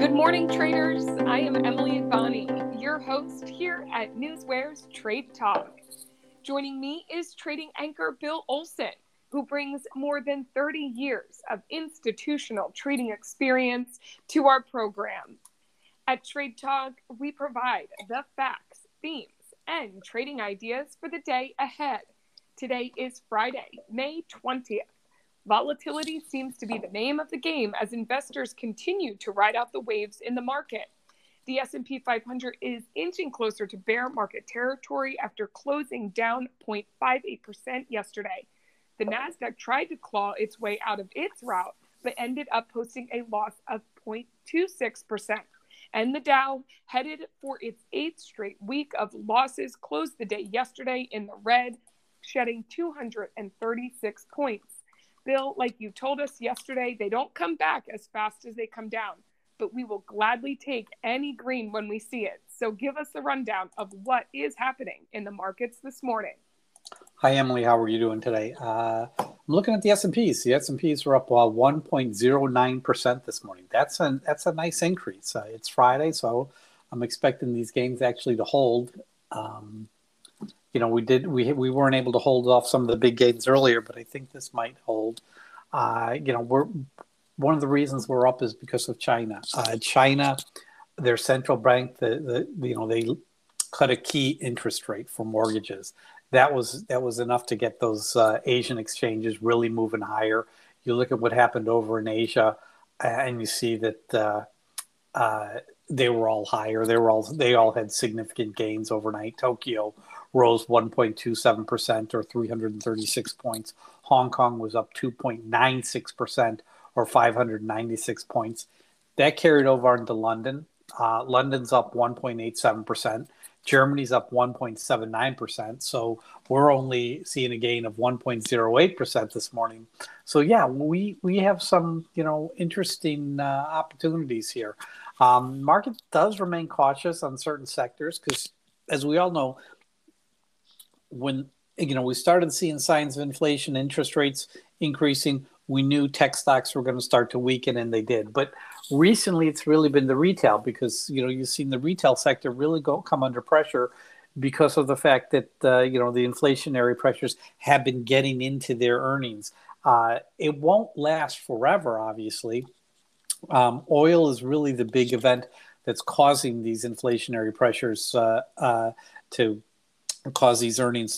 Good morning, traders. I am Emily Advani, your host here at Newsware's Trade Talk. Joining me is trading anchor Bill Olson, who brings more than 30 years of institutional trading experience to our program. At Trade Talk, we provide the facts, themes, and trading ideas for the day ahead. Today is Friday, May 20th. Volatility seems to be the name of the game as investors continue to ride out the waves in the market. The S&P 500 is inching closer to bear market territory after closing down 0.58% yesterday. The Nasdaq tried to claw its way out of its rout, but ended up posting a loss of 0.26%. And the Dow, headed for its eighth straight week of losses, closed the day yesterday in the red, shedding 236 points. Bill, like you told us yesterday, they don't come back as fast as they come down, but we will gladly take any green when we see it. So give us the rundown of what is happening in the markets this morning. Hi, Emily. How are you doing today? I'm looking at the S&Ps. The S&Ps were up 1.09% this morning. That's a nice increase. It's Friday, so I'm expecting these gains actually to hold. We weren't able to hold off some of the big gains earlier, but I think this might hold. We're one of the reasons we're up is because of China. China, their central bank, they cut a key interest rate for mortgages. That was enough to get those Asian exchanges really moving higher. You look at what happened over in Asia, and you see that they were all higher. They all had significant gains overnight. Tokyo rose 1.27% or 336 points. Hong Kong was up 2.96% or 596 points. That carried over into London. London's up 1.87%. Germany's up 1.79%. So we're only seeing a gain of 1.08% this morning. So yeah, we have some interesting opportunities here. Market does remain cautious on certain sectors because, as we all know, when we started seeing signs of inflation, interest rates increasing, we knew tech stocks were going to start to weaken, and they did. But recently, it's really been the retail because you've seen the retail sector really come under pressure because of the fact that the inflationary pressures have been getting into their earnings. It won't last forever, obviously. Oil is really the big event that's causing these inflationary pressures to cause these earnings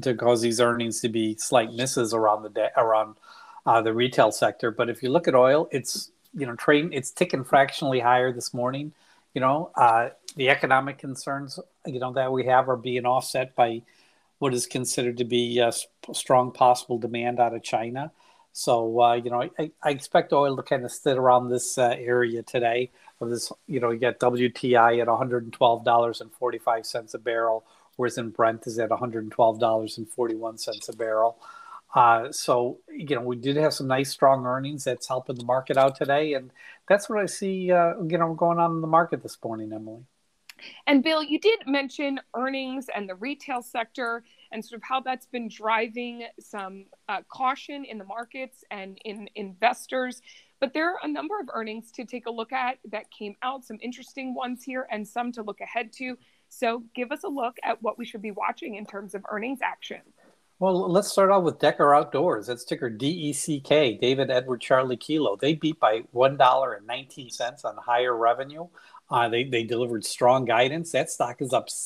to be slight misses around the retail sector. But if you look at oil, it's it's ticking fractionally higher this morning. The economic concerns that we have are being offset by what is considered to be strong possible demand out of China. So I expect oil to kind of sit around this area today. Of this, you got WTI at $112.45 a barrel, whereas in Brent is at $112.41 a barrel. So we did have some nice strong earnings that's helping the market out today, and that's what I see going on in the market this morning, Emily. And Bill, you did mention earnings and the retail sector and sort of how that's been driving some caution in the markets and in investors. But there are a number of earnings to take a look at that came out, some interesting ones here and some to look ahead to. So give us a look at what we should be watching in terms of earnings action. Well, let's start off with Decker Outdoors. That's ticker DECK, David Edward Charlie Kilo. They beat by $1.19 on higher revenue. They delivered strong guidance. That stock is up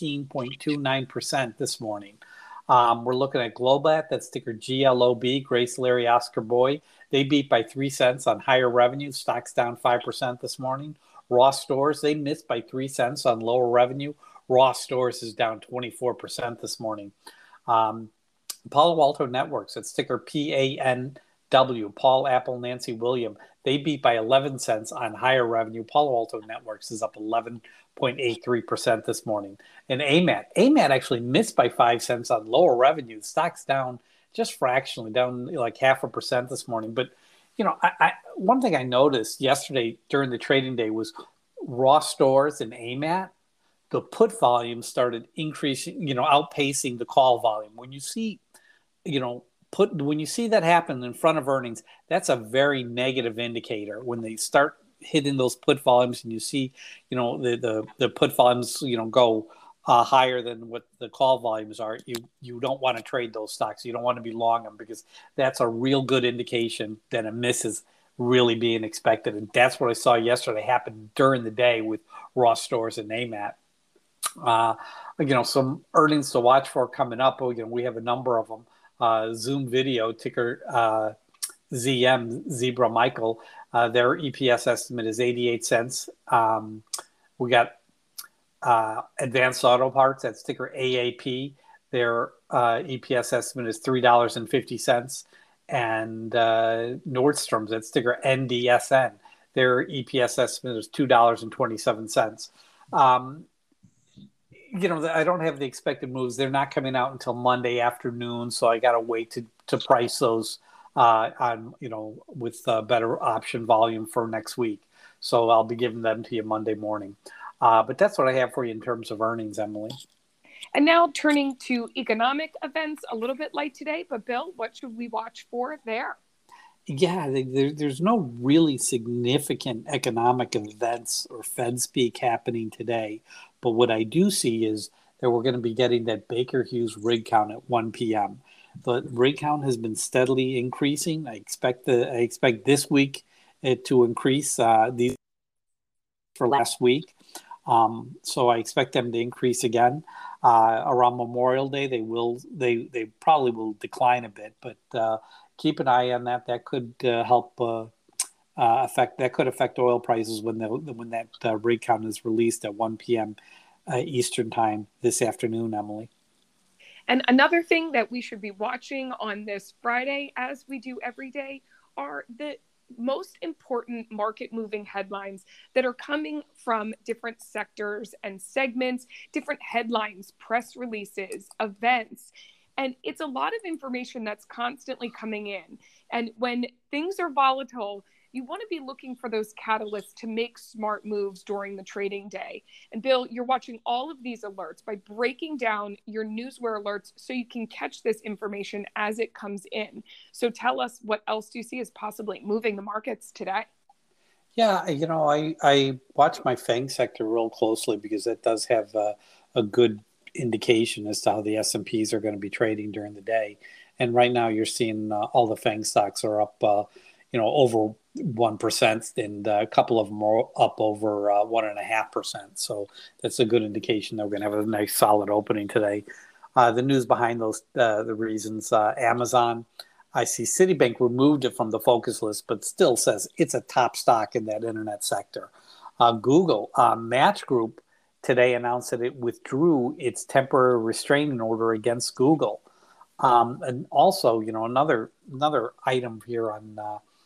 17.29% this morning. We're looking at Globat. That's ticker GLOB, Grace Larry Oscar Boy. They beat by 3 cents on higher revenue. Stock's down 5% this morning. Ross Stores, they missed by 3 cents on lower revenue. Ross Stores is down 24% this morning. Palo Alto Networks, it's ticker PANW, Paul Apple Nancy William. They beat by 11 cents on higher revenue. Palo Alto Networks is up 11.83% this morning. And AMAT actually missed by 5 cents on lower revenue. The stock's down just fractionally, down like 0.5% this morning. But one thing I noticed yesterday during the trading day was Ross Stores and AMAT. The put volume started increasing, outpacing the call volume. When you see that happen in front of earnings, that's a very negative indicator. When they start hitting those put volumes and you see, the put volumes, go higher than what the call volumes are, you don't want to trade those stocks. You don't want to be long them because that's a real good indication that a miss is really being expected. And that's what I saw yesterday happen during the day with Ross Stores and AMAT. Some earnings to watch for coming up. We have a number of them. Zoom Video, ticker ZM, Zebra Michael. Their EPS estimate is 88 cents. We got Advanced Auto Parts, that's ticker AAP. Their EPS estimate is $3.50. And Nordstrom's, that's ticker NDSN. Their EPS estimate is $2.27. I don't have the expected moves. They're not coming out until Monday afternoon, so I got to wait to price those with better option volume for next week. So I'll be giving them to you Monday morning. But that's what I have for you in terms of earnings, Emily. And now turning to economic events, a little bit light today, but Bill, what should we watch for there? Yeah, there's no really significant economic events or Fed speak happening today. But what I do see is that we're going to be getting that Baker Hughes rig count at 1 p.m. The rig count has been steadily increasing. I expect this week it to increase these for last week. So I expect them to increase again around Memorial Day. They probably will decline a bit, but keep an eye on that. That could help affect oil prices when that rig count is released at 1 p.m. Eastern time this afternoon, Emily. And another thing that we should be watching on this Friday, as we do every day, are the most important market moving headlines that are coming from different sectors and segments, different headlines, press releases, events. And it's a lot of information that's constantly coming in. And when things are volatile, you want to be looking for those catalysts to make smart moves during the trading day. And Bill, you're watching all of these alerts by breaking down your Newsware alerts so you can catch this information as it comes in. So tell us, what else do you see as possibly moving the markets today? Yeah, I watch my FANG sector real closely because it does have a good indication as to how the S&Ps are going to be trading during the day. And right now you're seeing all the FANG stocks are up, over 1%, and a couple of them are up over 1.5%. So that's a good indication that we're going to have a nice solid opening today. The news behind those, the reasons, Amazon, I see Citibank removed it from the focus list, but still says it's a top stock in that internet sector. Google, Match Group today announced that it withdrew its temporary restraining order against Google. And also, another item here on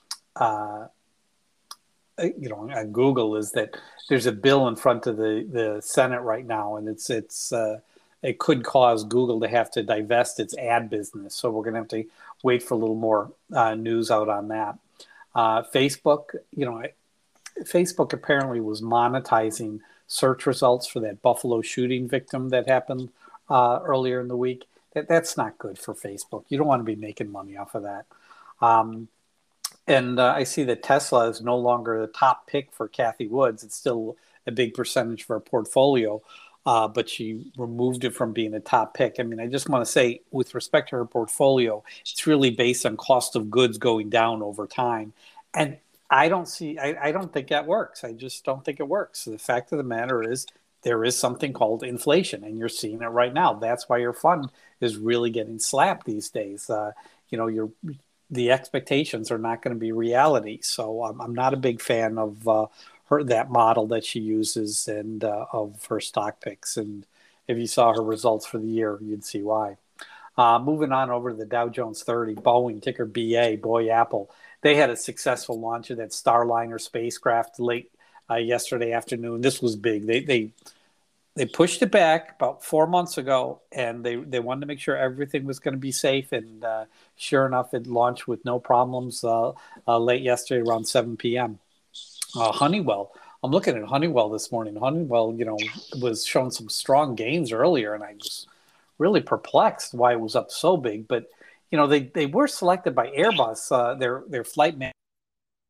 Google is that there's a bill in front of the Senate right now, and it could cause Google to have to divest its ad business. So we're going to have to wait for a little more news out on that. Facebook, Facebook apparently was monetizing search results for that Buffalo shooting victim that happened earlier in the week. That's not good for Facebook. You don't want to be making money off of that. And I see that Tesla is no longer the top pick for Cathie Woods. It's still a big percentage of her portfolio, but she removed it from being a top pick. I mean, I just want to say, with respect to her portfolio, it's really based on cost of goods going down over time. And I don't think that works. I just don't think it works. So the fact of the matter is, there is something called inflation, and you're seeing it right now. That's why your fund is really getting slapped these days. The expectations are not going to be reality. So I'm not a big fan of that model that she uses and of her stock picks. And if you saw her results for the year, you'd see why. Moving on over to the Dow Jones 30, Boeing, ticker BA, Boy Apple. They had a successful launch of that Starliner spacecraft late yesterday afternoon. This was big. They pushed it back about 4 months ago, and they wanted to make sure everything was going to be safe. And sure enough, it launched with no problems late yesterday around 7 p.m. Honeywell. I'm looking at Honeywell this morning. Honeywell, was showing some strong gains earlier, and I was really perplexed why it was up so big. But they were selected by Airbus, their flight manager,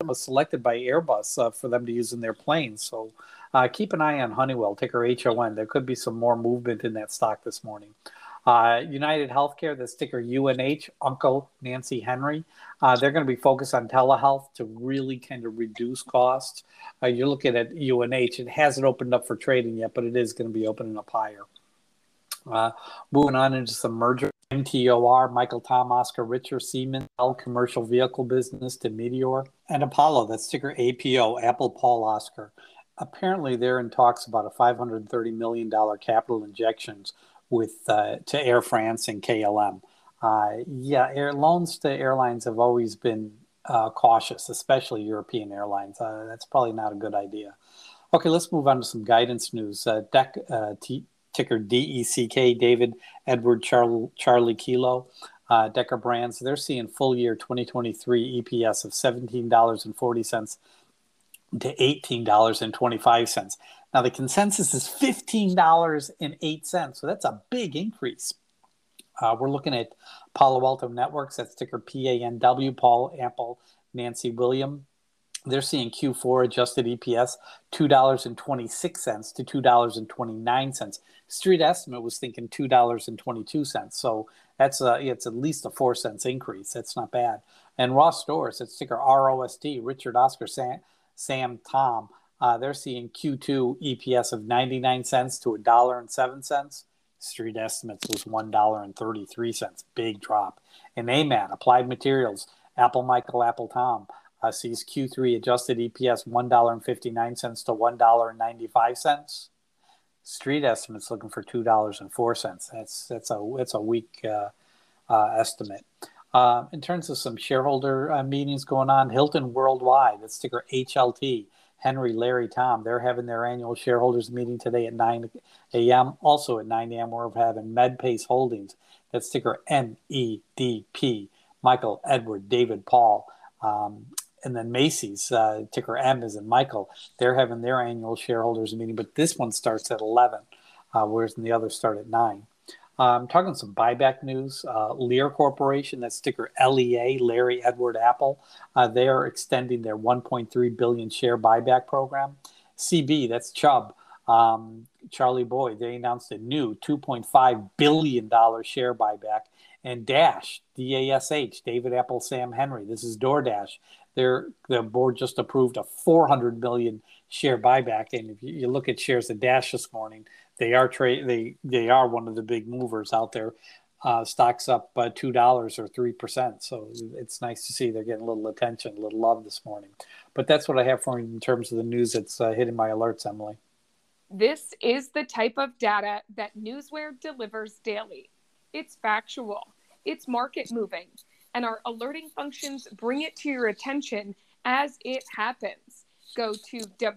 was selected by Airbus for them to use in their planes. So keep an eye on Honeywell, ticker HON. There could be some more movement in that stock this morning. United Healthcare, the ticker UNH, Uncle Nancy Henry, they're going to be focused on telehealth to really kind of reduce costs. You're looking at UNH. It hasn't opened up for trading yet, but it is going to be opening up higher. Moving on into some merger. MTOR, Michael Tom, Oscar Richter, Siemens, commercial vehicle business to Meteor, and Apollo, that's ticker APO, Apple Paul Oscar. Apparently, they're in talks about a $530 million capital injections with to Air France and KLM. Loans to airlines have always been cautious, especially European airlines. That's probably not a good idea. Okay, let's move on to some guidance news. Ticker DECK, David Edward Charlie Kilo, Decker Brands, they're seeing full year 2023 EPS of $17.40 to $18.25. Now the consensus is $15.08, so that's a big increase. We're looking at Palo Alto Networks, that's ticker PANW, Paul, Apple, Nancy, William. They're seeing Q4 adjusted EPS $2.26 to $2.29. Street estimate was thinking $2.22. So it's at least a 4 cents increase. That's not bad. And Ross Stores, it's ticker ROST, Richard Oscar Sam Tom. They're seeing Q2 EPS of 99 cents to $1.07. Street estimates was $1.33. Big drop. And AMAT, Applied Materials, Apple Michael, Apple Tom, sees Q3 adjusted EPS $1.59 to $1.95. Street estimates looking for $2.04. That's a weak estimate. In terms of some shareholder meetings going on, Hilton Worldwide, that's ticker HLT, Henry, Larry, Tom, they're having their annual shareholders meeting today at 9 a.m. Also at 9 a.m. we're having MedPace Holdings, that's ticker MEDP, Michael, Edward, David, Paul. And then Macy's, ticker M is in Michael, they're having their annual shareholders meeting, but this one starts at 11, whereas the others start at 9. Talking some buyback news, Lear Corporation, that's ticker LEA, Larry, Edward, Apple, they are extending their 1.3 billion share buyback program. CB, that's Chubb, Charlie Boyd, they announced a new $2.5 billion share buyback. And Dash, DASH, David, Apple, Sam, Henry, this is DoorDash. The board just approved a 400 million share buyback, and if you look at shares of Dash this morning, they are one of the big movers out there. Stocks up $2 or 3%, so it's nice to see they're getting a little attention, a little love this morning. But that's what I have for you in terms of the news that's hitting my alerts, Emily. This is the type of data that Newsware delivers daily. It's factual, it's market moving, and our alerting functions bring it to your attention as it happens. Go to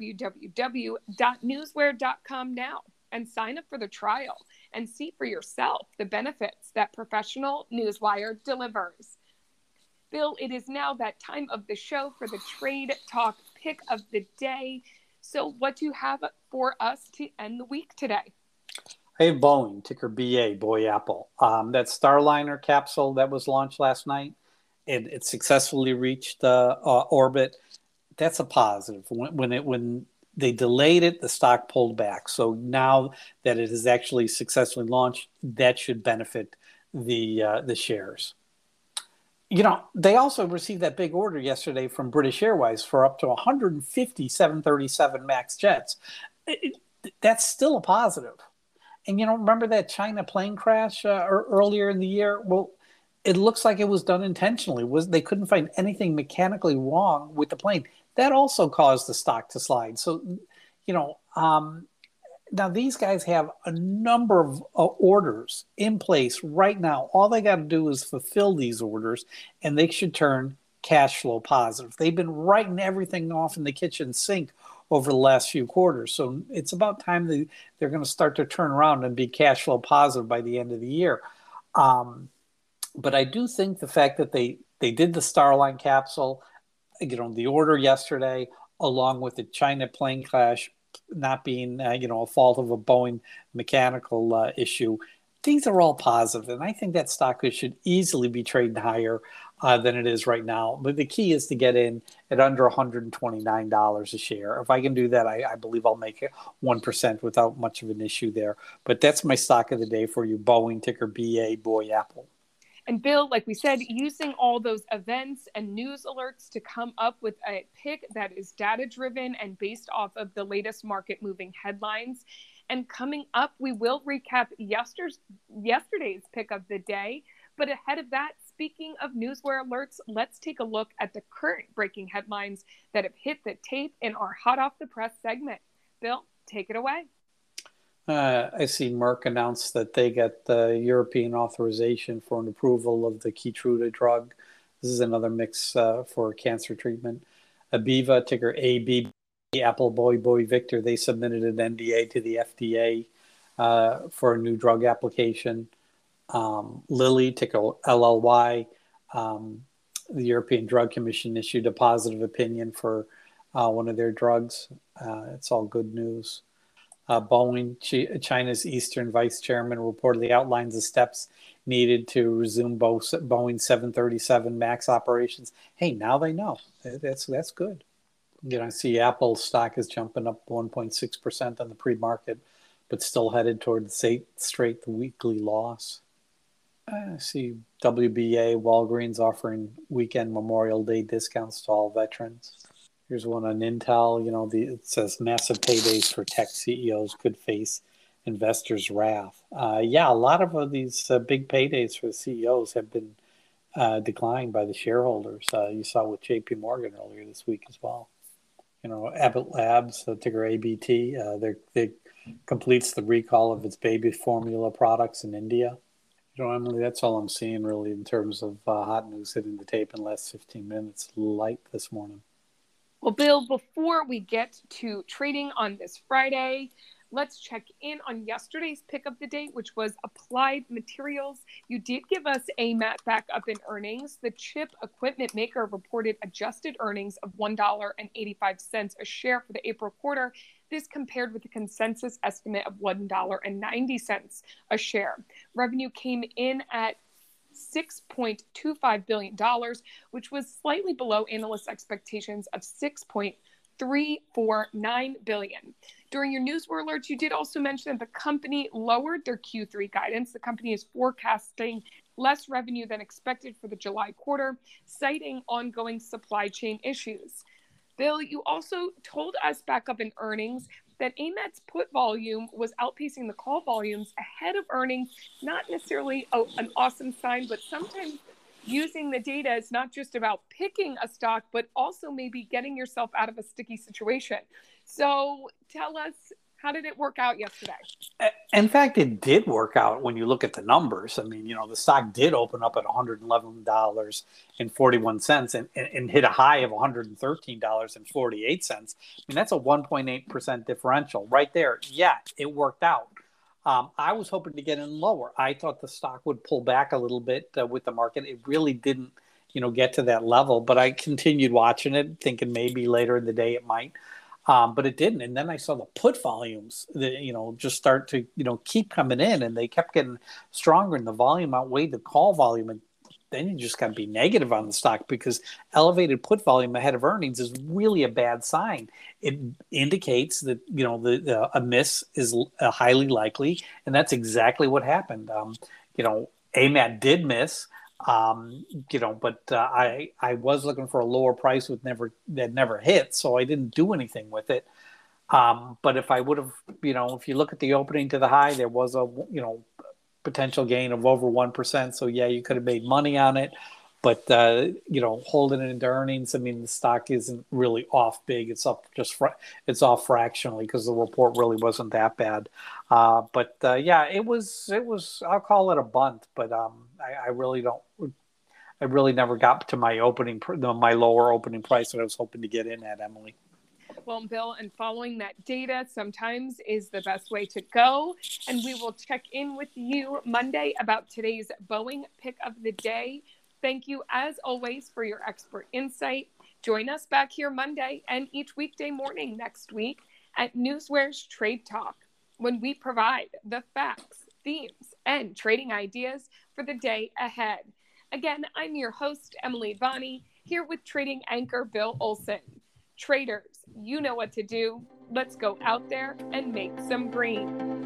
www.newsware.com now and sign up for the trial and see for yourself the benefits that professional Newswire delivers. Bill, it is now that time of the show for the Trade Talk pick of the day. So what do you have for us to end the week today? I have Boeing, ticker BA, Boy Apple. That Starliner capsule that was launched last night, it successfully reached orbit. That's a positive. When they delayed it, the stock pulled back. So now that it is actually successfully launched, that should benefit the shares. You know, they also received that big order yesterday from British Airways for up to 150 737 MAX jets. That's still a positive. And, you know, remember that China plane crash earlier in the year? Well, it looks like it was done intentionally. They couldn't find anything mechanically wrong with the plane. That also caused the stock to slide. So, you know, now these guys have a number of orders in place right now. All they got to do is fulfill these orders, and they should turn cash flow positive. They've been writing everything off in the kitchen sink over the last few quarters. So it's about time they're going to start to turn around and be cash flow positive by the end of the year. But I do think the fact that they did the Starline capsule, you know, the order yesterday, along with the China plane crash not being, a fault of a Boeing mechanical issue, these are all positive. And I think that stock should easily be trading higher. than it is right now. But the key is to get in at under $129 a share. If I can do that, I believe I'll make it 1% without much of an issue there. But that's my stock of the day for you, Boeing, ticker BA, boy, Apple. And Bill, like we said, using all those events and news alerts to come up with a pick that is data-driven and based off of the latest market-moving headlines. And coming up, we will recap yesterday's pick of the day. But ahead of that, speaking of newsware alerts, let's take a look at the current breaking headlines that have hit the tape in our Hot Off the Press segment. Bill, take it away. I see Merck announced that they got the European authorization for an approval of the Keytruda drug. This is another mix for cancer treatment. Abiva, ticker AB, Apple Boy Victor, they submitted an NDA to the FDA for a new drug application. Lilly, ticker LLY, the European Drug Commission issued a positive opinion for one of their drugs. It's all good news. Boeing, China's Eastern Vice Chairman, reportedly outlines the steps needed to resume Boeing 737 MAX operations. Hey, now they know. That's good. I see Apple stock is jumping up 1.6% on the pre-market, but still headed toward the straight weekly loss. I see WBA, Walgreens offering weekend Memorial Day discounts to all veterans. Here's one on Intel. It says massive paydays for tech CEOs could face investors' wrath. A lot of these big paydays for the CEOs have been declined by the shareholders. You saw with JP Morgan earlier this week as well. Abbott Labs, ticker ABT, they completes the recall of its baby formula products in India. Emily, that's all I'm seeing really in terms of hot news hitting the tape in the last 15 minutes. Light this morning. Well, Bill, before we get to trading on this Friday, let's check in on yesterday's pick of the day, which was Applied Materials. You did give us AMAT back up in earnings. The chip equipment maker reported adjusted earnings of $1.85 a share for the April quarter. This compared with the consensus estimate of $1.90 a share. Revenue came in at $6.25 billion, which was slightly below analyst expectations of $6.349 billion. During your newswire alerts, you did also mention that the company lowered their Q3 guidance. The company is forecasting less revenue than expected for the July quarter, citing ongoing supply chain issues. Bill, you also told us back up in earnings that AMAT's put volume was outpacing the call volumes ahead of earnings. Not necessarily an awesome sign, but sometimes using the data is not just about picking a stock, but also maybe getting yourself out of a sticky situation. So tell us, how did it work out yesterday? In fact, it did work out when you look at the numbers. I mean, the stock did open up at $111.41 and hit a high of $113.48. I mean, that's a 1.8% differential right there. Yeah, it worked out. I was hoping to get in lower. I thought the stock would pull back a little bit with the market. It really didn't, get to that level, but I continued watching it, thinking maybe later in the day it might. But it didn't. And then I saw the put volumes, just start to, keep coming in, and they kept getting stronger, and the volume outweighed the call volume. And then you just got to be negative on the stock, because elevated put volume ahead of earnings is really a bad sign. It indicates that, a miss is highly likely. And that's exactly what happened. AMAT did miss. But I was looking for a lower price that never hit, so I didn't do anything with it. But if I would have, if you look at the opening to the high, there was a, potential gain of over 1%. So yeah, you could have made money on it, but holding it into earnings, I mean, the stock isn't really off big. It's up it's off fractionally because the report really wasn't that bad. It was, I'll call it a bunt, but I really never got to my my lower opening price that I was hoping to get in at, Emily. Well, Bill, and following that data sometimes is the best way to go. And we will check in with you Monday about today's Boeing pick of the day. Thank you, as always, for your expert insight. Join us back here Monday and each weekday morning next week at Newsware's Trade Talk, when we provide the facts, themes, and trading ideas for the day ahead. Again, I'm your host, Emily Vani, here with trading anchor Bill Olson. Traders, you know what to do. Let's go out there and make some green.